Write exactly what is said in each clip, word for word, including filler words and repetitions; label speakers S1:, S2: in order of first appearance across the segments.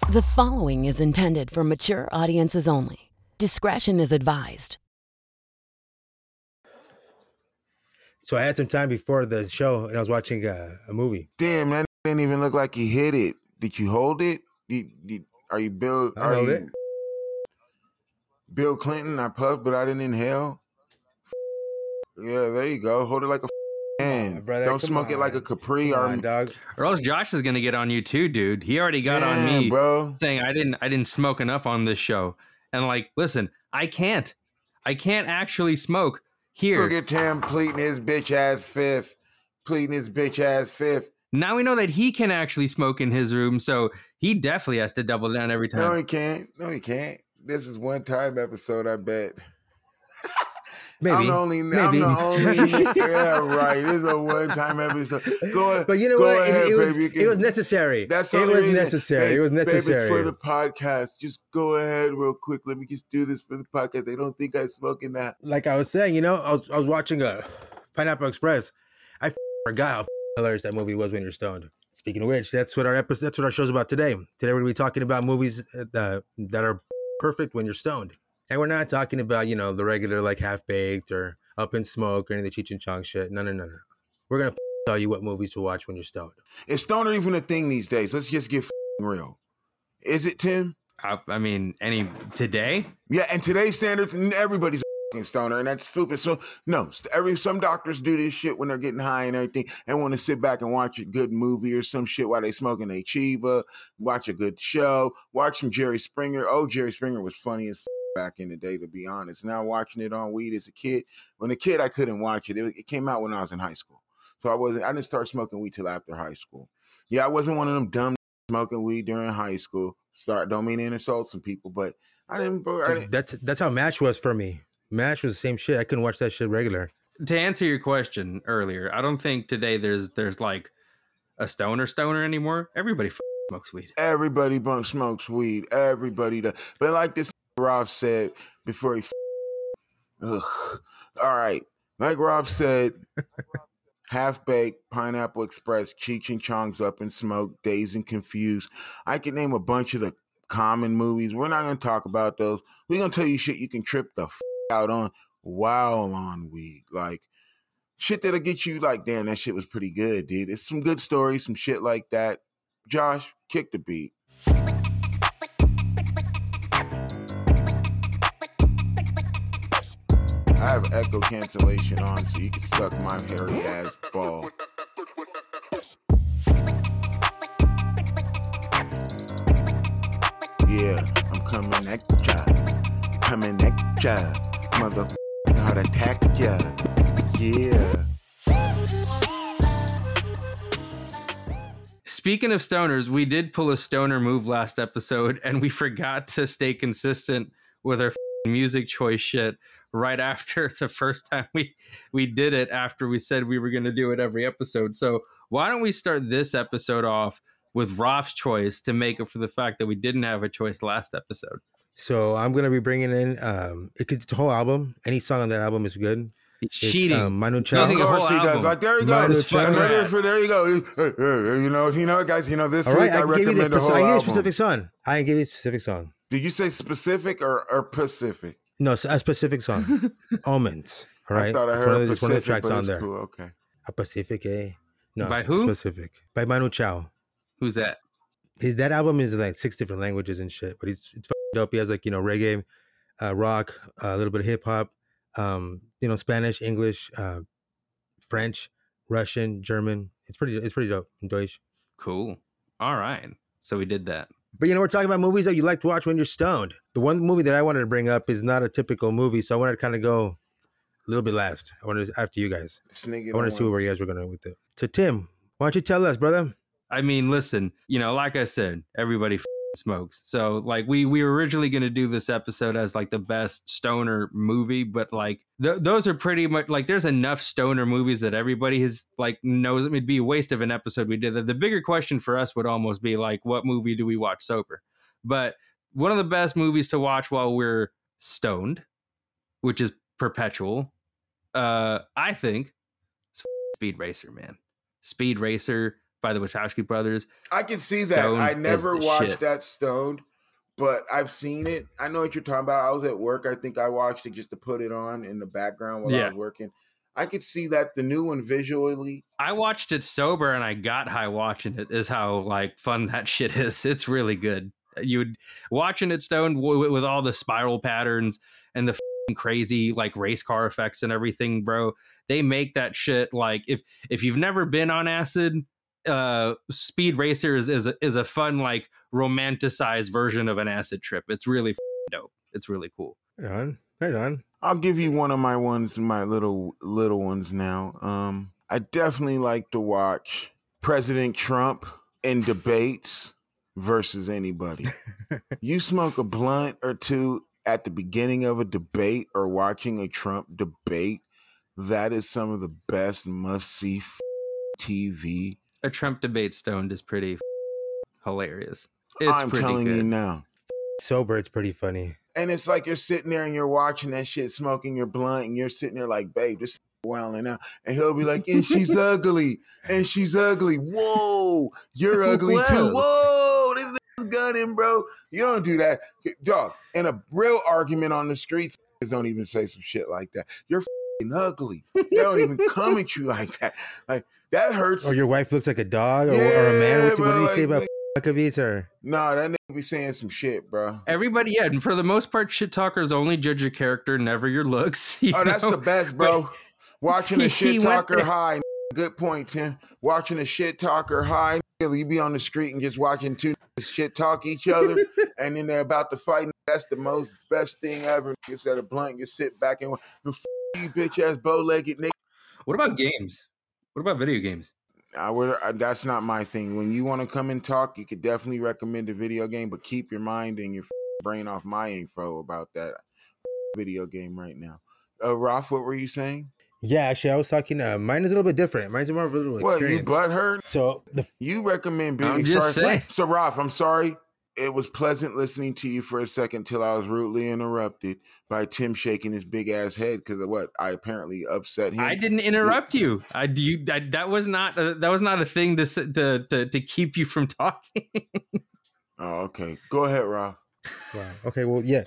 S1: The following is intended for mature audiences only. Discretion is advised.
S2: So I had some time before the show, and I was watching a, a movie.
S3: Damn, that didn't even look like he hit it. Did you hold it? Did, did, are you Bill?
S2: I
S3: Are
S2: held
S3: you
S2: it.
S3: Bill Clinton? I puffed, but I didn't inhale. Yeah, there you go. Hold it like a man.
S2: on, brother,
S3: Don't
S2: come
S3: smoke it like a
S2: on.
S3: Capri
S2: Come
S3: or
S2: on, dog.
S4: Or else Josh is gonna get on you too, dude. He already got on
S3: Damn,
S4: me,
S3: bro.
S4: saying I didn't I didn't smoke enough on this show. And like, listen, I can't. I can't actually smoke here.
S3: Look at him pleading his bitch ass fifth. Pleading his bitch ass fifth.
S4: Now we know that he can actually smoke in his room, so he definitely has to double down every time.
S3: No, he can't. No, he can't. This is one time episode, I bet.
S2: Maybe.
S3: I'm the only.
S2: Maybe.
S3: I'm the only. Yeah, right. This is a one-time episode. Go ahead.
S2: But you know
S3: go
S2: what? It,
S3: Ahead,
S2: it was
S3: baby. You can-
S2: it was necessary.
S3: That's the
S2: it
S3: only
S2: was
S3: reason.
S2: necessary.
S3: Hey,
S2: it was
S3: babe,
S2: necessary.
S3: it's for the podcast. Just go ahead real quick. Let me just do this for the podcast. They don't think I'm smoking that.
S2: Like I was saying, you know, I was, I was watching a Pineapple Express. I f- forgot how f- hilarious that movie was when you're stoned. Speaking of which, that's what our episode. That's what our show's about today. Today we're gonna be talking about movies uh, that are perfect when you're stoned, and we're not talking about you know the regular like Half Baked or Up in Smoke or any of the Cheech and Chong shit. No, no, no, no. We're gonna f- tell you what movies to watch when you're stoned.
S3: Is stoner even a thing these days? Let's just get f***ing real. Is it, Tim?
S4: I, I mean, any today?
S3: Yeah, and today's standards, everybody's a f***ing stoner, and that's stupid. So no, every some doctors do this shit when they're getting high and everything, and want to sit back and watch a good movie or some shit while they smoking a Chiba, watch a good show, watch some Jerry Springer. Oh, Jerry Springer was funny as f- back in the day, to be honest. Now watching it on weed as a kid. When a kid, I couldn't watch it. It, it came out when I was in high school, so I wasn't. I didn't start smoking weed till after high school. Yeah, I wasn't one of them dumb smoking weed during high school. Start don't mean to insult some people, but I didn't. I didn't
S2: That's that's how MASH was for me. MASH was the same shit. I couldn't watch that shit regular.
S4: To answer your question earlier, I don't think today there's there's like a stoner stoner anymore. Everybody f- smokes weed.
S3: Everybody bunk smokes weed. Everybody does. But like this Rob said before he. F- Ugh. All right. Like Rob said, Half Baked, Pineapple Express, Cheech and Chong's Up in Smoke, Dazed and Confused. I can name a bunch of the common movies. We're not going to talk about those. We're going to tell you shit you can trip the f- out on while on weed. Like shit that'll get you like, damn, that shit was pretty good, dude. It's some good stories, some shit like that. Josh, kick the beat. I have echo cancellation on so you can suck my hairy ass ball. Yeah, I'm coming at ya. Coming at ya. Motherfucker, how to attack ya. Yeah.
S4: Speaking of stoners, we did pull a stoner move last episode, and we forgot to stay consistent with our f***ing music choice shit right after the first time we we did it, after we said we were going to do it every episode. So why don't we start this episode off with Raf's choice to make up for the fact that we didn't have a choice last episode?
S2: So I'm gonna be bringing in um, it, it's a whole album. Any song on that album is good.
S4: It's,
S2: It's,
S4: cheating.
S2: um, Manu Chao.
S4: Using
S3: Of
S4: a
S3: course
S4: whole
S3: he does.
S4: album.
S3: Like there you go.
S2: Manu
S3: It's
S2: Chao.
S3: fucking there, for, there you go. Hey, hey, you know, you know, guys. You know, this
S2: All
S3: week
S2: right, I,
S3: I,
S2: gave you the
S3: recommend the
S2: speci-
S3: whole
S2: I gave you a
S3: album.
S2: specific song. I didn't give you a specific song.
S3: Did you say specific or, or Pacific?
S2: No, it's a specific song. Almonds. All right.
S3: I thought I
S2: It's
S3: heard
S2: one of the- it's one of the
S3: Pacific,
S2: tracks
S3: but
S2: on
S3: it's
S2: there.
S3: cool. Okay.
S2: A Pacific, eh? No,
S4: By who?
S2: Specific. By Manu Chao.
S4: Who's that?
S2: His that album is like six different languages and shit, but he's it's fucking dope. He has like you know reggae, uh, rock, uh, a little bit of hip hop, um, you know Spanish, English, uh, French, Russian, German. It's pretty. It's pretty dope. Deutsch.
S4: Cool. All right. So we did that.
S2: But you know, we're talking about movies that you like to watch when you're stoned. The one movie that I wanted to bring up is not a typical movie, so I wanted to kind of go a little bit last. I wanted to, after you guys.
S3: This nigga
S2: I want to
S3: don't
S2: see
S3: want-
S2: where you guys were going with it. So Tim, why don't you tell us, brother?
S4: I mean, listen, you know, like I said, everybody f- smokes. So like we we were originally going to do this episode as like the best stoner movie, but like th- those are pretty much like there's enough stoner movies that everybody has like knows. It'd be a waste of an episode we did that. The bigger question for us would almost be like, what movie do we watch sober? But one of the best movies to watch while we're stoned, which is perpetual, uh, I think, is Speed Racer, man. Speed Racer, by the Wachowski brothers.
S3: I can see that.
S4: Stoned
S3: I
S4: is
S3: never
S4: the
S3: watched
S4: shit.
S3: that Stoned, but I've seen it. I know what you're talking about. I was at work. I think I watched it just to put it on in the background while
S4: Yeah.
S3: I was working. I could see that the new one visually.
S4: I watched it sober and I got high watching it. Is how like fun that shit is. It's really good. You would watching it stoned w- with all the spiral patterns and the f***ing crazy like race car effects and everything, bro. They make that shit like if if you've never been on acid, uh, Speed Racer is is a, is a fun like romanticized version of an acid trip. It's really f***ing dope. It's really cool.
S2: Right on, right on.
S3: I'll give you one of my ones, my little little ones now. Um, I definitely like to watch President Trump in debates versus anybody. You smoke a blunt or two at the beginning of a debate or watching a Trump debate, that is some of the best must-see f- T V.
S4: A Trump debate stoned is pretty f- hilarious. It's
S3: I'm
S4: pretty
S3: telling
S4: good.
S3: you now.
S2: Sober, it's pretty funny.
S3: And it's like you're sitting there and you're watching that shit, smoking your blunt, and you're sitting there like, babe, this wilding out. And he'll be like, and she's ugly, and she's ugly. Whoa, you're ugly too. Whoa, this nigga's gunning, bro. You don't do that. Dog, in a real argument on the streets, don't even say some shit like that. You're f***ing ugly. They don't even come at you like that. Like, that hurts.
S2: Or your wife looks like a dog or,
S3: Yeah,
S2: or a man. What,
S3: bro,
S2: what did he
S3: like,
S2: say about
S3: like,
S2: Huckabees or?
S3: Nah, that nigga be saying some shit, bro.
S4: Everybody, yeah, and for the most part, shit talkers only judge your character, never your looks. you
S3: Oh, that's
S4: know?
S3: the best, bro.
S4: But
S3: Watching a
S4: he
S3: shit
S4: went
S3: talker
S4: there.
S3: high. Good point, Tim. Watching a shit talker high. You be on the street and just watching two niggas shit talk each other, and then they're about to fight. That's the most best thing ever. It's at a blunt. You sit back and the f- you bitch ass bow legged nigga.
S4: What about games? What about video games?
S3: I would, I, that's not my thing. When you want to come and talk, you could definitely recommend a video game, but keep your mind and your f- brain off my info about that video game right now. Uh, Ralph, what were you saying?
S2: Yeah, actually, I was talking. Uh, mine is a little bit different. Mine's more of a little
S3: What, you
S2: experience.
S3: butthurt?
S2: So the
S3: You recommend big
S4: I'm
S3: as
S4: just
S3: far as-
S4: saying.
S3: So, Ralph, I'm sorry. It was pleasant listening to you for a second till I was rudely interrupted by Tim shaking his big ass head because of what I apparently upset him.
S4: I didn't interrupt you. I do you. I, that was not. A, that was not a thing to s- to to, to keep you from talking.
S3: Oh, okay. Go ahead, Ralph.
S2: wow. Okay. Well, yeah.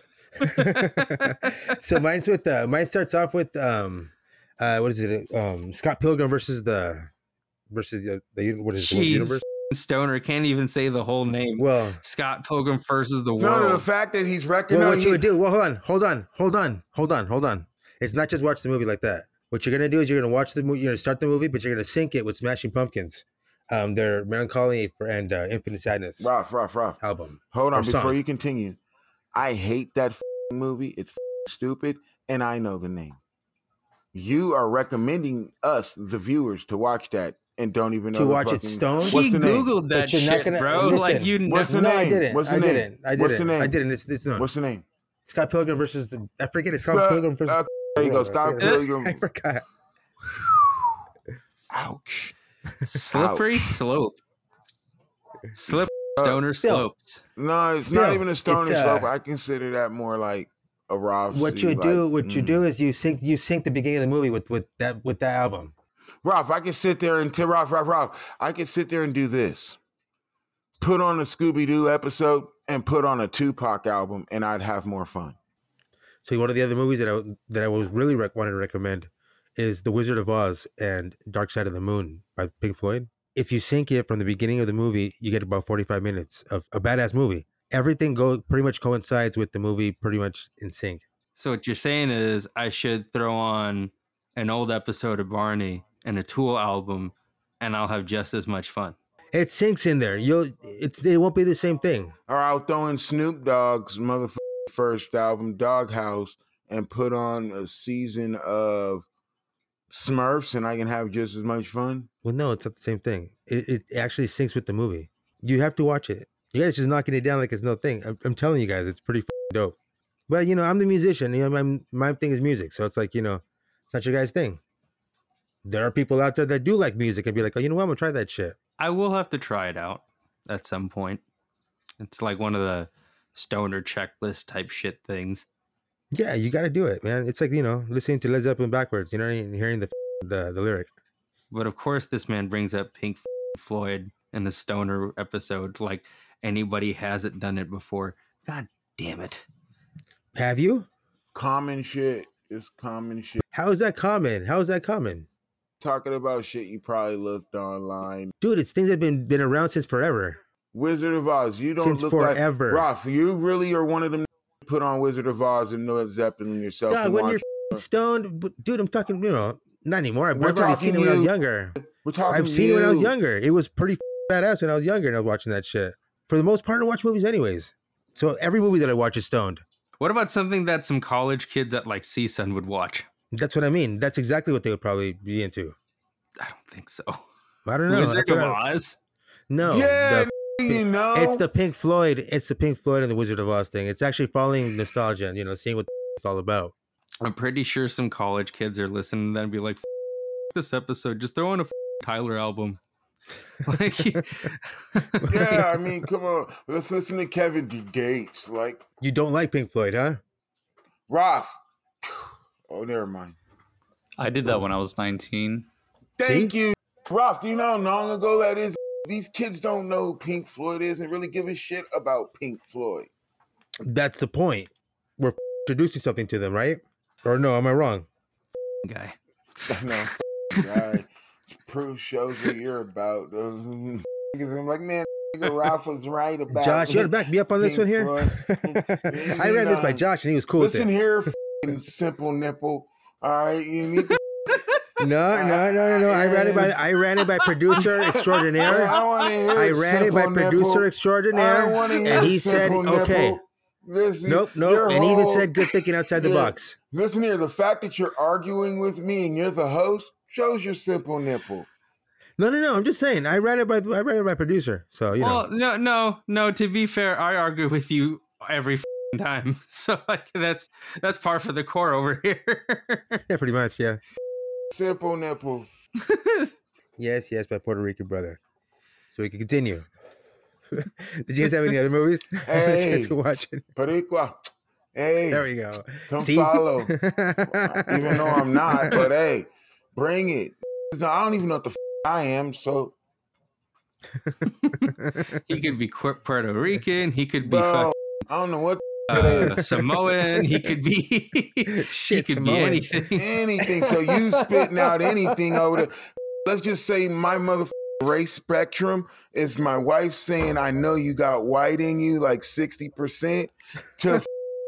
S2: So mine's with uh, mine starts off with um, uh, what is it? Um, Scott Pilgrim versus the versus the, the what is it? The
S4: Jeez,
S2: universe?
S4: Stoner can't even say the whole name.
S2: Well,
S4: Scott Pilgrim versus the
S3: No,
S4: world.
S3: no, the fact that he's
S2: well,
S3: recognizing.
S2: what you would do? Well, hold on, hold on, hold on, hold on, hold on. It's not just watch the movie like that. What you're gonna do is you're gonna watch the movie. You're gonna start the movie, but you're gonna sync it with Smashing Pumpkins, um, their Melancholy and uh, Infinite Sadness
S3: Ralph, Ralph, Ralph.
S2: album.
S3: Hold on
S2: or
S3: before
S2: song.
S3: you continue. I hate that f***ing movie. It's f***ing stupid, and I know the name. You are recommending us, the viewers, to watch that and don't even know
S2: To
S3: the
S2: watch it
S3: fucking-
S2: stoned?
S4: he
S3: What's the name?
S4: googled that
S2: But you're not
S4: shit,
S2: gonna-
S4: bro.
S2: listen,
S4: like you.
S3: what's the
S2: no,
S3: name?
S2: I didn't.
S3: What's the
S2: I
S3: name?
S2: didn't. I didn't.
S3: What's the name?
S2: I didn't. It's it's known.
S3: What's the name?
S2: Scott Pilgrim versus the. I forget. It's Scott
S3: Uh,
S2: Pilgrim versus.
S3: uh, there you go.
S2: I
S3: Scott
S2: forget it.
S3: Pilgrim.
S2: I forgot.
S3: Ouch.
S4: Slippery
S3: Ouch.
S4: slope. Slip
S3: Uh,
S4: stoner
S2: still.
S4: slopes.
S3: No, it's
S2: Still,
S3: not even a stoner
S2: it's, uh,
S3: slope. I consider that more like a Ralph.
S2: What
S3: C,
S2: you
S3: like,
S2: do, what you
S3: mm.
S2: do is you sync, you sync the beginning of the movie with with that with that album.
S3: Ralph, I can sit there and tell Ralph, Ralph, Ralph, I can sit there and do this. Put on a Scooby Doo episode and put on a Tupac album, and I'd have more fun.
S2: So one of the other movies that I that I was really rec- wanted to recommend is The Wizard of Oz and Dark Side of the Moon by Pink Floyd. If you sync it from the beginning of the movie, you get about forty-five minutes of a badass movie. Everything go pretty much coincides with the movie, pretty much in sync.
S4: So what you're saying is I should throw on an old episode of Barney and a Tool album, and I'll have just as much fun.
S2: It syncs in there. You'll it's it won't be the same thing.
S3: Or I'll throw in Snoop Dogg's motherfucking first album, Doghouse, and put on a season of Smurfs, and I can have just as much fun.
S2: Well, no, it's not the same thing. It, it actually syncs with the movie. You have to watch it. You guys just knocking it down like it's no thing. I'm, I'm telling you guys, it's pretty f***ing dope. But you know, I'm the musician. You know, my my thing is music, so it's like, you know, it's not your guys' thing. There are people out there that do like music and be like, oh, you know what, I'm gonna try that shit.
S4: I will have to try it out at some point. It's like one of the stoner checklist type shit things.
S2: Yeah, you got to do it, man. It's like, you know, listening to Led Zeppelin backwards. You know, and hearing the the the lyric.
S4: But of course, this man brings up Pink Floyd in the stoner episode like anybody hasn't done it before. God damn it.
S2: Have you?
S3: Common shit. It's common shit.
S2: How is that common? How is that common?
S3: Talking about shit you probably looked online.
S2: Dude, it's things that have been, been around since forever.
S3: Wizard of Oz. You don't
S2: Since
S3: look
S2: forever.
S3: like Roth. You really are one of them put on Wizard of Oz and Led Zeppelin yourself.
S2: God,
S3: and
S2: when
S3: watch-
S2: you're f***ing stoned, but- dude, I'm talking, you know, not anymore. I've
S3: We're
S2: I've already
S3: talking
S2: seen it when I was
S3: you.
S2: younger.
S3: We're talking
S2: I've seen it when I was
S3: you.
S2: younger. It was pretty f- badass when I was younger and I was watching that shit. For the most part, I watch movies anyways. So every movie that I watch is stoned.
S4: What about something that some college kids at like C S U N would watch?
S2: That's what I mean. That's exactly what they would probably be into.
S4: I don't think so.
S2: I don't know.
S4: Wizard
S2: That's
S4: of
S2: what I-
S4: Oz?
S2: No.
S3: Yeah,
S2: the-
S3: you know.
S2: It's the Pink Floyd. It's the Pink Floyd and the Wizard of Oz thing. It's actually following nostalgia and, you know, seeing what it's all about.
S4: I'm pretty sure some college kids are listening to that and be like, F- this episode, just throw in a F- Tyler album. Like,
S3: Yeah, I mean, come on. Let's listen to Kevin D. Gates. Like,
S2: You don't like Pink Floyd, huh?
S3: Roth. Oh, never mind.
S5: I did that when I was nineteen.
S3: Thank
S2: See?
S3: you. Roth, do you know how long ago that is? These kids don't know who Pink Floyd is and really give a shit about Pink Floyd.
S2: That's the point. We're f- introducing something to them, right? Or no, am I wrong?
S4: guy.
S3: No, guy. Proof shows what you're about. Those niggas, I'm like, man, nigga, Ralph was right about
S2: Josh, you want to back me up on this
S3: Pink
S2: one here?
S3: Floyd.
S2: I ran this by Josh and he was cool with
S3: Listen
S2: it.
S3: here, f***ing simple nipple. All right, you need to.
S2: No, no, no, no, no. I ran it by I ran it by producer extraordinaire.
S3: I want to hear
S2: I ran it by
S3: simple
S2: producer
S3: nipple.
S2: extraordinaire,
S3: I wanna hear
S2: and he said,
S3: simple
S2: "Okay,
S3: nipple. Listen,
S2: nope, nope,"
S3: your
S2: and he even
S3: whole-
S2: said, "Good thinking outside the
S3: Yeah.
S2: box."
S3: Listen here, the fact that you're arguing with me and you're the host shows your simple nipple.
S2: No, no, no. I'm just saying. I ran it by I ran it by producer. So you
S4: Well,
S2: know,
S4: no, no, no. To be fair, I argue with you every f***ing time, so like that's that's par for the core over here.
S2: yeah, pretty much, yeah.
S3: Simple nipple.
S2: Yes, yes, my Puerto Rican brother. So we can continue. Did you guys have any other movies?
S3: Hey.
S2: to watch it?
S3: Pericua. Hey,
S2: There we go.
S3: come
S2: See?
S3: follow. Even though I'm not, but hey, bring it. I don't even know what the f- I am, so
S4: He could be Qu- Puerto Rican. He could be
S3: bro,
S4: fuck,
S3: I don't know what
S4: uh, Samoan. He could be. he
S2: Shit,
S4: could
S2: Samoan.
S4: be anything.
S3: anything. So you spitting out anything over there. Let's just say my mother race spectrum is my wife saying, I know you got white in you, like sixty percent, to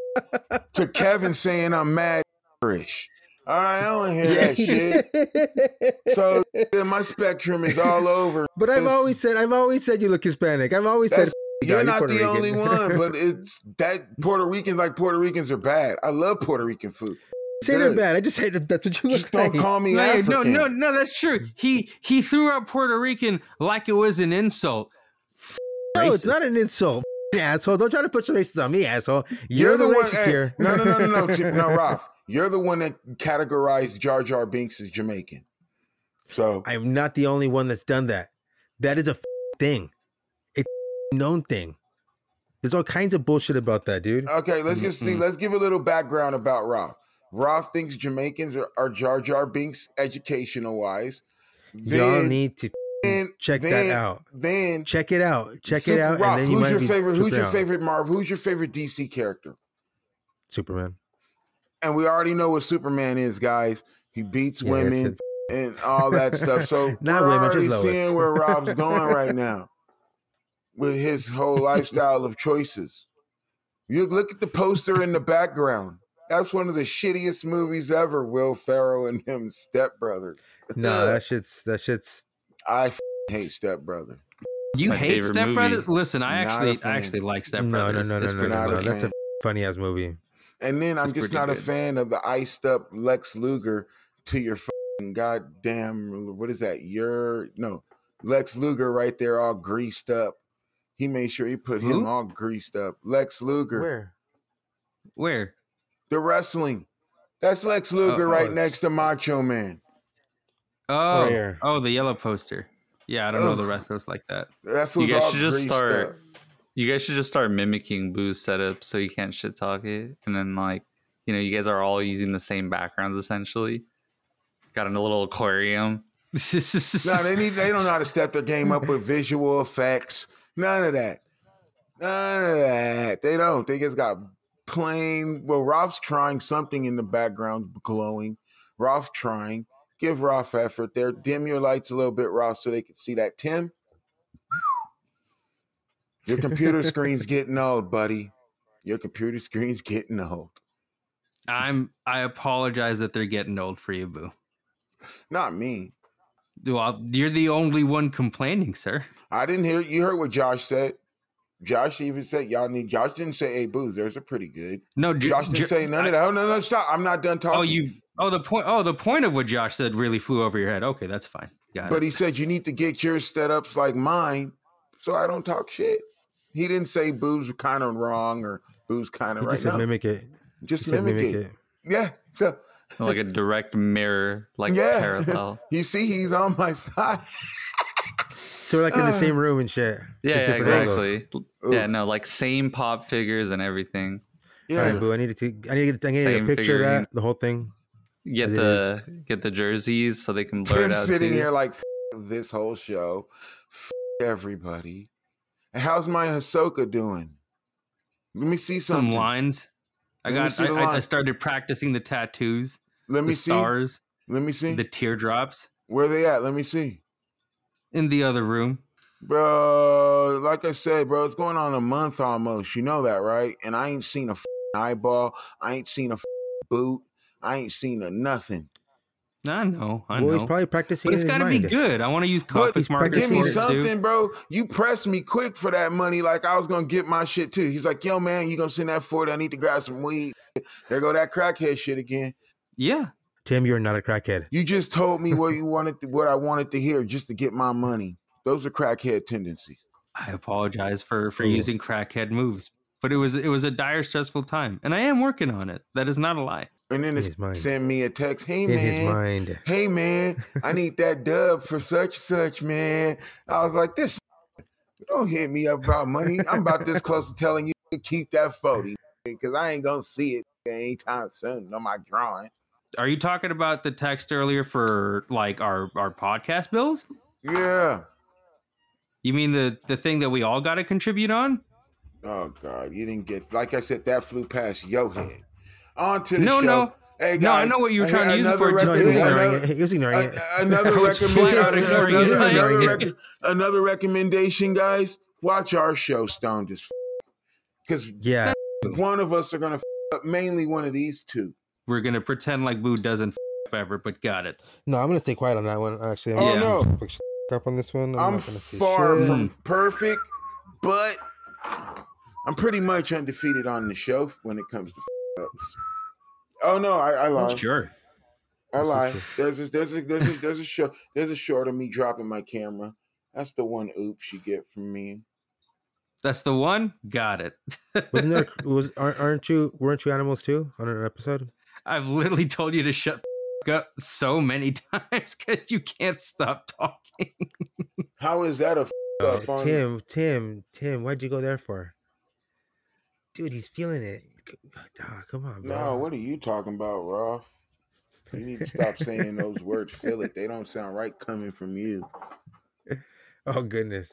S3: to Kevin saying I'm mad Irish. All right, I don't hear that shit. So yeah, my spectrum is all over.
S2: But I've
S3: It's-
S2: always said I've always said you look Hispanic. I've always said
S3: That's- You're
S2: "God,
S3: not
S2: Puerto
S3: the
S2: Rican."
S3: only one, but it's that Puerto Ricans like Puerto Ricans are bad. I love Puerto Rican food.
S2: say they're
S3: Good.
S2: bad. I just say that that's what you
S3: Just
S2: look
S3: don't
S2: like.
S3: call me
S4: No,
S3: African.
S4: no, no, no, that's true. He he threw out Puerto Rican like it was an insult.
S2: No, it's
S4: Racist.
S2: not an insult, asshole. Don't try to put some racist on me, asshole. You're, the,
S3: one.
S2: racist
S3: hey,
S2: here.
S3: No, no, no, no, no, Chip- no, Ralph. You're the one that categorized Jar Jar Binks as Jamaican. So
S2: I am not the only one that's done that. That is a thing. It's a known thing. There's all kinds of bullshit about that, dude.
S3: okay, let's just see.
S4: Mm-mm.
S3: Let's give a little background about Ralph. Ralph thinks Jamaicans are, are Jar Jar Binks educational wise.
S2: Y'all need to
S3: then,
S2: check
S3: then,
S2: that out.
S3: Then
S2: Check it out. Check
S3: Super-
S2: it out,
S3: Ralph,
S2: and then you
S3: who's
S2: might
S3: your
S2: be
S3: favorite? Who's
S2: tripping
S3: your
S2: out.
S3: favorite Marv? Who's your favorite D C character?
S2: Superman.
S3: And we already know what Superman is, guys. He beats
S2: Yeah, that's
S3: women and all that stuff. So
S2: Not
S3: we're
S2: women, just
S3: already
S2: Lois.
S3: seeing where Rob's going right now with his whole lifestyle of choices. You look at the poster in the background. That's one of the shittiest movies ever. Will Ferrell and him Step Brother.
S2: No, that shit's that shit's.
S3: I f- hate Step Brother.
S4: You
S5: my
S4: hate
S5: favorite
S4: Step
S5: movie.
S4: Brothers? Listen, I
S3: Not
S4: actually
S3: a fan.
S4: I actually like Step
S2: No, no,
S4: Brothers.
S2: no, no,
S4: It's
S2: no,
S4: pretty
S2: no,
S3: not
S2: no.
S3: a
S4: good.
S2: That's a
S3: fan.
S2: funny ass movie.
S3: And then I'm
S4: It's
S3: just
S4: pretty
S3: not a
S4: good.
S3: fan of the iced up Lex Luger to your fucking goddamn, what is that? Your, no, Lex Luger right there all greased up. He made sure he put him
S4: Who?
S3: all greased up. Lex Luger.
S2: Where?
S4: Where?
S3: The wrestling. That's Lex Luger
S4: Oh,
S3: right
S2: it's-
S3: next to Macho Man.
S4: Oh,
S2: Right here.
S4: oh, the yellow poster. Yeah, I don't know
S3: Ugh.
S4: the wrestlers like that.
S3: That fool's
S5: guys
S3: all
S5: should just
S3: greased
S5: start-
S3: up.
S5: You guys should just start mimicking Boo's setup so you can't shit talk it. And then, like, you know, you guys are all using the same backgrounds essentially. Got in a little aquarium.
S3: No, they need. They don't know how to step their game up with visual effects. None of that. None of that. They don't. They just got plain. Well, Ralph's trying something in the background, glowing. Ralph trying. Give Ralph effort there. Dim your lights a little bit, Ralph, so they can see that. Tim, your computer screen's getting old, buddy. Your computer screen's getting old.
S4: I'm. I apologize that they're getting old for you, Boo.
S3: Not me.
S4: Well, you're the only one complaining, sir.
S3: I didn't hear. You heard what Josh said. Josh even said y'all need. Josh didn't say, "Hey, Booze, theirs are pretty good."
S4: No, J-
S3: Josh didn't
S4: J-
S3: say none
S4: I,
S3: of that. Oh no, no, stop! I'm not done talking.
S4: Oh, you. Oh, the point. Oh, the point of what Josh said really flew over your head. Okay, that's fine. Got
S3: But
S4: it.
S3: he said you need to get your setups like mine, so I don't talk shit. He didn't say Booze kind of wrong or Booze kind of
S2: He
S3: right.
S2: just said
S3: No.
S2: mimic it.
S3: Just
S2: He said
S3: mimic, it. Yeah. So
S5: Like a direct mirror, like
S3: yeah.
S5: parallel.
S3: You see, he's on my side.
S2: So we're like in the same room and shit.
S5: Yeah,
S2: Just
S5: yeah,
S2: different angles.
S5: exactly.
S3: Ooh.
S5: Yeah, no, like same pop figures and everything.
S3: Yeah.
S2: All right, Boo. I need to. I need to get, I need to get
S5: Same
S2: a picture
S5: figurine.
S2: of that. The whole thing.
S5: Get
S2: As it
S5: the get the jerseys so they can blur it
S3: Tim's
S5: out.
S3: sitting
S5: too.
S3: here like F- this whole show. F- everybody. And how's my Ahsoka doing? Let me see
S4: Some
S3: something.
S4: lines. I
S3: Let me
S4: got.
S3: see
S4: I,
S3: the
S4: I- I
S3: line.
S4: started practicing the tattoos,
S3: Let
S4: the
S3: me see.
S4: stars,
S3: Let me see.
S4: the teardrops
S3: Where they at? Let me see.
S4: in the other room.
S3: Bro, like I said, bro, it's going on a month almost. You know that, right? And I ain't seen a f- eyeball. I ain't seen a f- boot. I ain't seen a nothing.
S4: I know. I
S2: well,
S4: know.
S2: he's probably practicing.
S4: But it's
S2: in his
S4: got to be
S2: mind.
S4: good. I want to use
S3: But
S4: compass markers
S3: give me
S4: for it
S3: something,
S4: too.
S3: bro. You pressed me quick for that money like I was going to get my shit too. He's like, yo, man, you going to send that forward? I need to grab some weed. There go that crackhead shit again.
S4: Yeah.
S2: Tim, you're not a crackhead.
S3: You just told me what you wanted, to, what I wanted to hear just to get my money. Those are crackhead tendencies.
S4: I apologize for for
S2: Ooh.
S4: using crackhead moves, but it was it was a dire, stressful time, and I am working on it. That is not a lie.
S3: And then
S2: In
S3: it's
S2: his mind.
S3: send me a text. Hey,
S2: In his
S3: man.
S2: mind.
S3: Hey, man, I need that dub for such such, man. I was like, this don't hit me up about money. I'm about this close to telling you to keep that forty because I ain't going to see it anytime soon on my drawing.
S4: Are you talking about the text earlier for like our our podcast bills?
S3: Yeah.
S4: You mean the the thing that we all got to contribute on?
S3: Oh, God. You didn't get, like I said, that flew past your head. On to the
S4: No,
S3: show.
S4: no.
S3: Hey, guys,
S4: No, I know what you were trying to use it
S3: another
S4: for.
S2: No, he
S3: rec-
S2: was ignoring
S3: another-
S2: it. He was ignoring it.
S3: A- Another
S4: I was flat out
S3: recommendation.
S4: ignoring it.
S3: Another,
S4: I
S3: another,
S4: ignored
S3: rec- another recommendation, guys. Watch our show, Stoned as because
S2: Yeah.
S3: one of us are gonna f- up. Mainly one of these two.
S4: We're gonna pretend like Boo doesn't f- ever, but got it.
S2: No, I'm gonna stay quiet on that one. Actually, I'm
S3: Oh,
S2: gonna
S3: no.
S2: fuck up on this one. I'm,
S3: I'm,
S2: not gonna say
S3: far
S2: shit.
S3: from perfect, but I'm pretty much undefeated on the show when it comes to f- ups. Oh no, I, I lied.
S4: Sure.
S3: I
S2: This is
S3: lied.
S2: true.
S3: There's a, there's a, there's a, there's a show. There's a short of me dropping my camera. That's the one oops you get from me.
S4: That's the one. Got it.
S2: Wasn't there? Was aren't, aren't you? Weren't you animals too on an episode?
S4: I've literally told you to shut the f- up so many times because you can't stop talking.
S3: How is that a f- up on
S2: Tim, Tim, Tim, why'd you go there for? Dude, he's feeling it. Ah, come on, bro.
S3: No, what are you talking about, Ralph? You need to stop saying those words. Feel it. They don't sound right coming from you.
S2: Oh goodness,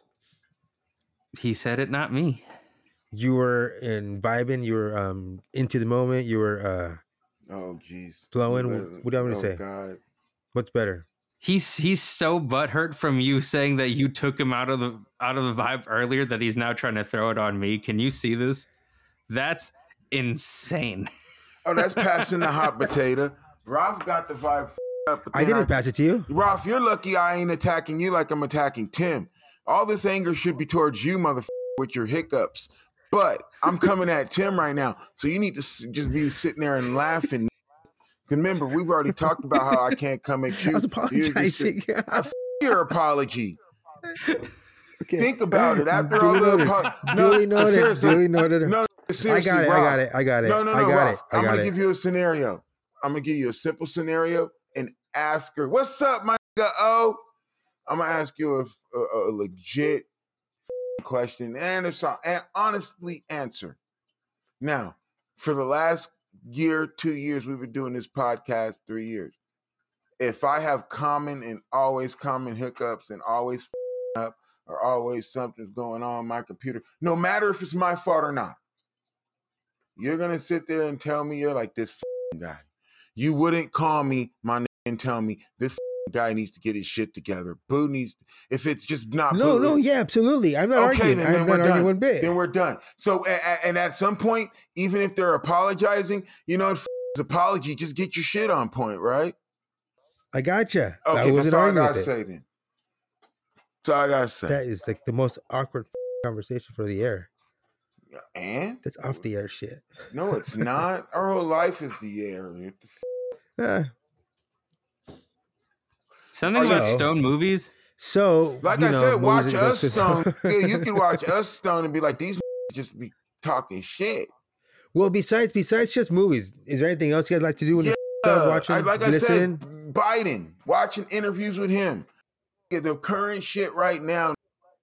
S4: He said it, not me.
S2: you were in vibing. You were um into the moment. You were uh
S3: Oh, jeez.
S2: flowing. What do you want me to
S3: Oh,
S2: say?
S3: God.
S2: What's better?
S4: He's he's so butthurt from you saying that you took him out of the out of the vibe earlier that he's now trying to throw it on me. Can you see this? That's insane.
S3: Oh, that's passing the hot potato. Ralph got the vibe f- up. but
S2: I
S3: then
S2: didn't pass it to you.
S3: Ralph, you're lucky I ain't attacking you like I'm attacking Tim. All this anger should be towards you, motherfucker, with your hiccups. But I'm coming at Tim right now. So you need to s- just be sitting there and laughing. Remember, we've already talked about how I can't come at you.
S2: I was
S3: You just sit-
S2: apologizing.
S3: F- your apology.
S2: Okay.
S3: Think about it. After all
S2: Duly
S3: the
S2: noted.
S3: apo-
S2: Duly noted.
S3: seriously.
S2: Duly noted.
S3: No,
S2: I
S3: seriously,
S2: got it. I
S3: Ralph.
S2: got it. I got it.
S3: No, no, no,
S2: I got
S3: Ralph.
S2: it. I
S3: I'm
S2: got
S3: gonna
S2: it.
S3: give you a scenario. I'm gonna give you a simple scenario and ask her, "What's up, my nigga?" Oh, I'm gonna ask you a, a, a legit question and it's and honestly answer. Now, for the last year, two years, we've been doing this podcast, three years. if I have common and always common hiccups and always up or always something's going on in my computer, no matter if it's my fault or not, you're gonna sit there and tell me you're like this guy. You wouldn't call me my name and tell me this guy needs to get his shit together. Boo needs to, if it's just not
S2: No,
S3: Boo,
S2: no, yeah, absolutely. I'm not
S3: okay,
S2: arguing.
S3: then,
S2: I'm
S3: then
S2: not
S3: we're
S2: arguing
S3: done.
S2: one bit.
S3: Then we're done. So, a- and at some point, even if they're apologizing, you know, it's apology. Just get your shit on point, right?
S2: I gotcha. I
S3: Okay,
S2: wasn't
S3: that's all I
S2: arguing
S3: gotta
S2: with it.
S3: say then. That's all I gotta say.
S2: That is like the most awkward conversation for the air.
S3: And
S2: That's off the air shit.
S3: no, it's not. Our whole life is the air. What the f-
S2: Uh,
S4: Something
S3: Oh,
S4: about
S2: yeah.
S4: Stone movies.
S2: so,
S3: Like
S2: you
S3: I
S2: know,
S3: said, watch
S2: movies that
S3: Us
S2: just-
S3: Stone. Yeah, you can watch Us Stone and be like, these just be talking shit.
S2: Well, besides besides just movies, is there anything else you guys like to do when
S3: Yeah,
S2: you're watching,
S3: I, like I
S2: listening?
S3: said, Biden, watching interviews with him. Yeah, the current shit right now.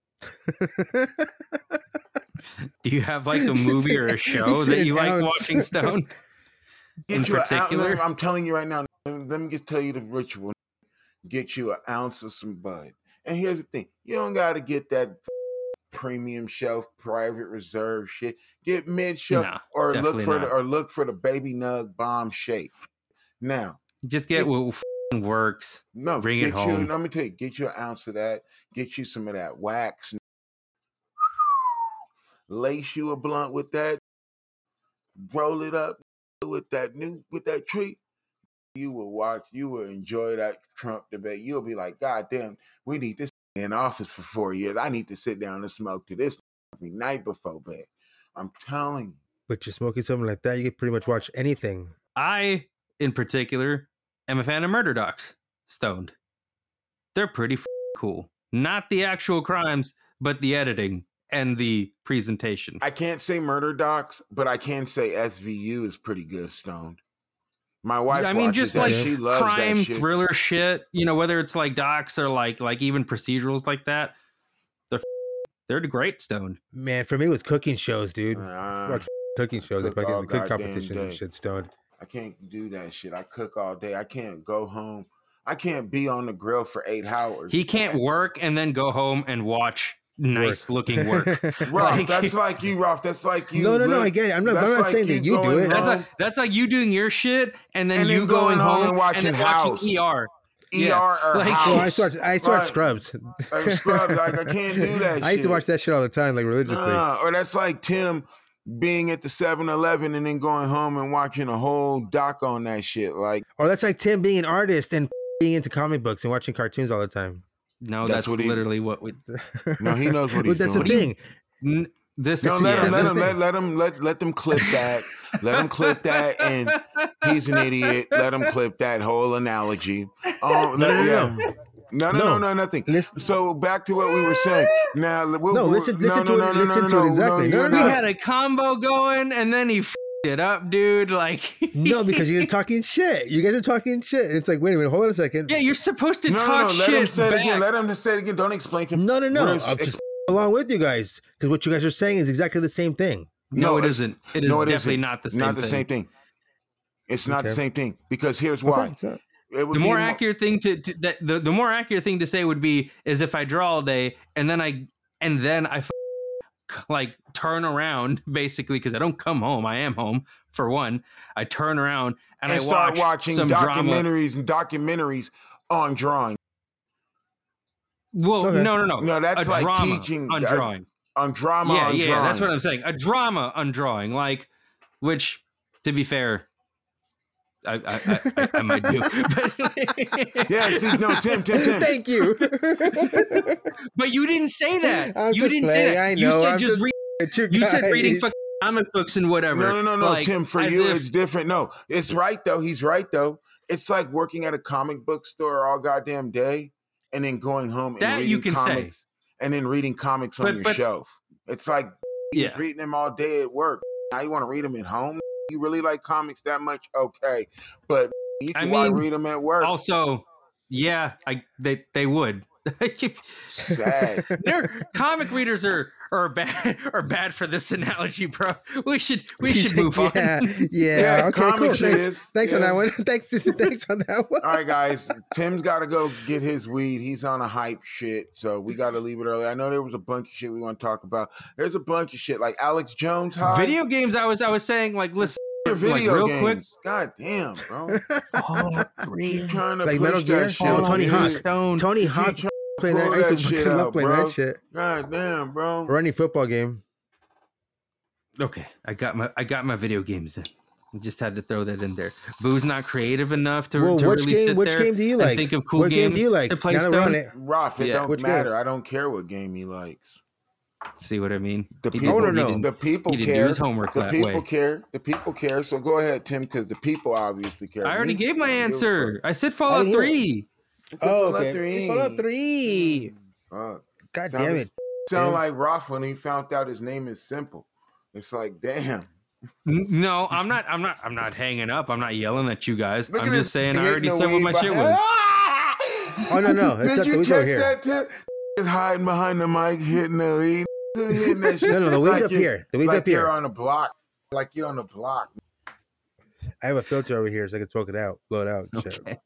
S4: Do you have like a
S2: He
S4: movie
S2: said-
S4: or a
S2: he
S4: show
S2: said
S4: that you like
S2: an ounce.
S4: watching, Stone? In
S3: Get you an ounce-
S4: particular?
S3: I'm telling you right now. Let me just tell you the ritual. Get you an ounce of some bud. And here's the thing: you don't got to get that premium shelf, private reserve shit. Get mid shelf,
S4: No,
S3: or look
S4: definitely
S3: for the
S4: not.
S3: or look for the baby nug bomb shape. Now,
S4: Just get what f***ing works.
S3: no,
S4: Bring
S3: get
S4: it
S3: you.
S4: home.
S3: Let me tell you, get you an ounce of that. Get you some of that wax. Lace you a blunt with that. Roll it up with that new with that treat. You will watch. You will enjoy that Trump debate. You'll be like, God damn, we need this in office for four years. I need to sit down and smoke to this every night before bed. I'm telling you.
S2: But you're smoking something like that, you can pretty much watch anything.
S4: I, in particular, am a fan of murder docs. Stoned. They're pretty f- cool. Not the actual crimes, but the editing and the presentation.
S3: I can't say murder docs, but I can say S V U is pretty good stoned. My wife,
S4: I mean,
S3: watches
S4: just
S3: that.
S4: like
S3: she loves
S4: crime
S3: that shit.
S4: thriller shit. You know, whether it's like docs or like like even procedurals like that. They're f- they're great stoned.
S2: Man, for me, it was cooking shows, dude.
S3: Uh,
S2: Watch cooking shows, like
S3: cook
S2: fucking
S3: all
S2: the cook
S3: goddamn
S2: competitions and
S3: day.
S2: shit stoned.
S3: I can't do that shit. I cook all day. I can't go home. I can't be on the grill for eight hours.
S4: He can't work and then go home and watch nice looking work.
S3: Ralph,
S4: Like-
S3: that's like you, Ralph. That's like you.
S2: No, no, no,
S3: look-
S2: I get it. I'm not, I'm
S3: that's
S2: not
S3: like
S2: saying that you do
S3: going
S2: it.
S4: That's
S3: home-
S4: like that's like you doing your shit and then
S3: And
S4: you
S3: then
S4: going
S3: going home
S4: home
S3: and watching
S4: then
S3: House.
S4: watching E R.
S3: E R
S4: Yeah.
S3: or
S4: Like-
S3: House.
S2: Well, I used to watch, I used to watch
S3: Right.
S2: Scrubs.
S3: Like Scrubs, like I can't do that.
S2: I used to
S3: shit.
S2: watch that shit all the time, like religiously.
S3: Nah, or that's like Tim being at the seven eleven and then going home and watching a whole doc on that shit. Like
S2: Or that's like Tim being an artist and being into comic books and watching cartoons all the time.
S4: No,
S3: That's
S4: that's,
S3: what he-
S4: literally what we.
S3: no, he knows what
S2: But
S3: he's
S2: that's
S3: doing.
S2: the thing.
S4: N- This
S3: No,
S2: It's-
S3: let
S2: yeah,
S3: him, let
S2: that's
S3: him,
S2: the
S3: let,
S2: thing.
S3: let him, let let them clip that. Let him clip that, and he's an idiot. Let him clip that whole analogy. Oh,
S2: No,
S3: let-
S2: no,
S3: yeah.
S2: no.
S3: No, no, no,
S2: No.
S3: no, nothing.
S2: Listen-
S3: So back to what we were saying. Now, we'll,
S2: No,
S3: we'll-
S2: listen- listen to it- listen to it exactly. No,
S3: you're
S2: no,
S4: We
S2: no.
S3: not-
S4: had a combo going and then he f- it up, dude. Like
S2: No, because you're talking shit. You guys are talking shit. It's like, wait a minute, hold on a second.
S4: yeah, you're supposed to
S3: No, no,
S4: talk
S3: no. Let
S4: shit
S3: him say it
S4: back.
S3: again. Let him say it again. Don't explain to him.
S2: No, no, no.
S3: We're
S2: I'm
S3: ex-
S2: just along with you guys because what you guys are saying is exactly the same thing.
S4: no,
S3: No,
S4: it
S3: it's-
S4: isn't. It is
S3: no, it
S4: definitely
S3: isn't.
S4: not the same
S3: Not the
S4: thing.
S3: same thing. It's not the
S2: Okay.
S3: same thing because here's why.
S2: Okay, so-
S3: It would
S4: The
S3: be
S4: more
S3: mo-
S4: accurate thing to, to that the, the more accurate thing to say would be is if I draw all day and then I and then I f- like turn around basically because I don't come home. I am home for one. I turn around and,
S3: and
S4: I
S3: start
S4: watch
S3: watching
S4: some drama.
S3: documentaries and documentaries on drawing.
S4: Well,
S2: Okay.
S4: no, no, no.
S3: No, that's
S4: a
S3: like
S4: drama
S3: teaching
S4: on
S3: uh,
S4: drawing.
S3: on drama.
S4: yeah,
S3: on
S4: yeah,
S3: drawing.
S4: that's what I'm saying. A drama on drawing, like, which, to be fair, I I, I, I, I might do. But,
S3: Yeah, see, no, Tim, Tim, Tim.
S2: Thank you.
S4: but you didn't say that.
S2: I'm
S4: you
S2: just
S4: didn't say
S2: playing,
S4: that.
S2: I
S4: You
S2: know,
S4: said
S2: I'm
S4: just
S2: just-
S4: read.
S2: You,
S4: You said
S2: guys-
S4: reading fucking comic books and whatever.
S3: No, no, no, no,
S4: Like,
S3: Tim. For
S4: as
S3: you,
S4: if-
S3: it's different. No, it's right though. He's right though. It's like working at a comic book store all goddamn day, and then going home and
S4: That
S3: reading
S4: you can say.
S3: comics, and then reading comics on
S4: But-
S3: your
S4: but-
S3: shelf. It's like he was
S4: Yeah.
S3: reading them all day at work. Now you want to read them at home? You really like comics that much? Okay, but you
S4: I
S3: can why
S4: mean,
S3: read them at work.
S4: Also, yeah, I they they would.
S3: Sad.
S4: They're, comic readers are are bad are bad for this analogy, bro. We should we should move
S2: yeah,
S4: on.
S2: Yeah,
S3: Yeah,
S2: okay,
S3: comic
S2: cool.
S3: shit
S2: Thanks,
S3: is-
S2: thanks on
S3: yeah.
S2: that one. Thanks, thanks on that one.
S3: All right, guys. Tim's got to go get his weed. He's on a hype shit, so we got to leave it early. I know there was a bunch of shit we want to talk about. There's a bunch of shit like Alex Jones. High.
S4: Video games. I was I was saying like listen,
S3: Your
S4: like,
S3: video
S4: real
S3: games.
S4: quick.
S3: God damn, bro.
S4: Fallout three.
S3: Keep trying to
S2: Like
S3: push
S2: Metal
S3: that
S2: Gear?
S3: shit.
S2: Oh, Tony
S3: dude.
S2: Hawk.
S4: Stone.
S2: Tony
S3: Keep
S2: Hawk
S3: trying
S2: playing
S3: pull
S2: that. I
S3: that
S2: used to
S3: shit
S2: love
S3: out,
S2: playing
S3: bro.
S2: that shit.
S3: God damn, bro.
S2: Or any football game.
S4: Okay, I got my I got my video games in. I just had to throw that in there. Boo's not creative enough to,
S2: Well,
S4: to
S2: which
S4: really
S2: game?
S4: sit
S2: Which
S4: there
S2: game do you
S4: and
S2: like?
S4: think of cool
S2: what game
S4: games
S2: do you like?
S4: to play
S2: Now that we're on
S4: Stone.
S2: it.
S3: Roth, it
S4: Yeah.
S3: don't
S2: Which
S3: matter.
S2: game?
S3: I don't care what game he likes.
S4: See what I mean?
S3: The
S4: He
S3: people,
S2: Oh, no,
S4: didn't- he
S2: no.
S4: didn't-
S3: the people
S4: he didn't do
S3: care.
S4: his homework
S3: the
S4: that
S3: people
S4: way.
S3: care. The people care. So go ahead, Tim, because the people obviously care.
S4: I already
S3: Me,
S4: gave my
S3: I don't give a
S4: answer. I said
S2: I
S4: Fallout
S2: didn't hear it.
S4: three.
S3: fuck.
S2: Oh,
S3: Fallout
S2: okay.
S3: three.
S2: Fallout three.
S3: Fuck.
S2: God
S3: Sound-
S2: damn it.
S3: Sound
S2: Tim.
S3: like Roth when he found out his name is simple. It's like, damn.
S4: N- No, I'm not. I'm not. I'm not hanging up. I'm not yelling at you guys.
S3: Look
S4: I'm
S3: at
S4: just
S3: this
S4: saying I
S3: hitting
S4: already
S3: the
S4: said what my
S3: weed
S4: shit
S3: by-
S4: was.
S2: Oh, no, no. It's
S3: Did
S2: not
S3: you
S2: the weed's over
S3: check
S2: here.
S3: that, Tim? Is hiding behind the mic, hitting the weed. Hitting that shit.
S2: No, no, the weed's
S3: Like
S2: up
S3: you-
S2: here. The weed's
S3: like
S2: up here.
S3: You're on a block. Like you're on a block.
S2: I have a filter over here so I can smoke it out, blow it out. and shit.
S4: Okay.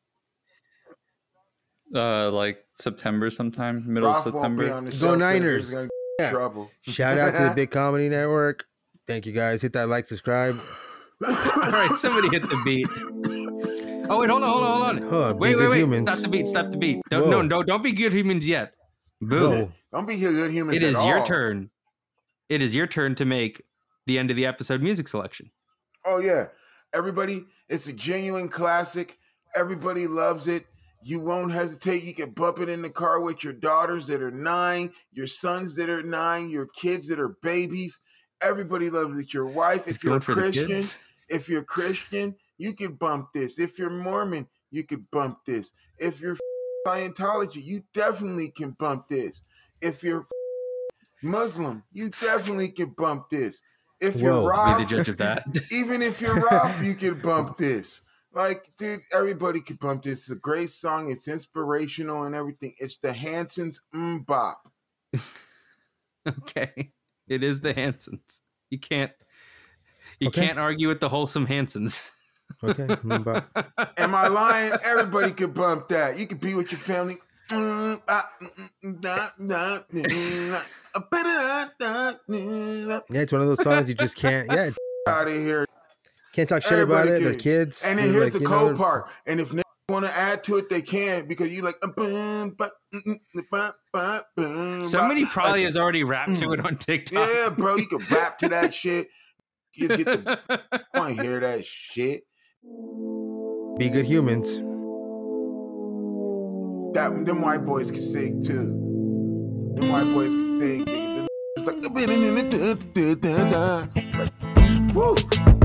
S5: Uh, like September sometime, middle
S3: Roth
S5: of
S3: won't be
S5: September.
S3: on the
S2: Go
S3: show 'cause
S2: Niners.
S3: he's gonna get
S2: Yeah.
S3: in trouble.
S2: Shout out to the Big Comedy Network. Thank you guys. Hit that like, subscribe.
S4: All right, somebody hit the beat. Oh wait, hold on, hold on, hold on.
S2: Hold on,
S4: wait,
S2: be
S4: wait,
S2: good
S4: wait.
S2: humans.
S4: Stop the beat. Stop the beat. Don't,
S2: Whoa.
S4: no, no, don't be good humans yet. Boo.
S2: Whoa.
S3: Don't be here, good humans.
S4: It
S3: at
S4: is your
S3: all.
S4: turn. It is your turn to make the end of the episode music selection.
S3: Oh yeah, everybody, it's a genuine classic. Everybody loves it. You won't hesitate. You can bump it in the car with your daughters that are nine, your sons that are nine, your kids that are babies. Everybody loves it. Your wife,
S4: He's
S3: if you're a
S4: going for the
S3: Christian,
S4: kids.
S3: if you're Christian, you can bump this. If you're Mormon, you can bump this. If you're Scientology, you definitely can bump this. If you're Muslim, you definitely can bump this. If you're
S2: Whoa.
S3: Roth,
S4: Be the judge of that.
S3: even if you're rough, you can bump this. Like, dude, everybody can bump this. It's a great song. It's inspirational and everything. It's the Hansons Mbop.
S4: Okay. It is the Hansons. You can't you
S2: Okay.
S4: can't argue with the wholesome Hansons.
S2: Okay. mm, bye.
S3: Am I lying? Everybody can bump that. You can be with your family.
S2: Yeah, it's one of those songs you just can't. Yeah, it's-
S3: Out of here.
S2: can't talk shit
S3: Everybody
S2: about it.
S3: can.
S2: Their kids.
S3: And then
S2: they're
S3: here's
S2: like,
S3: the
S2: you know,
S3: cold part. And if they want to add to it, they can because you like.
S4: Somebody probably has already rapped to it on TikTok.
S3: Yeah, bro, you can rap to that shit. Kids get the. I want to hear that shit.
S2: Be good humans.
S3: That them white boys can sing too. Them white boys can sing. Nigga. Them it's like, like woo.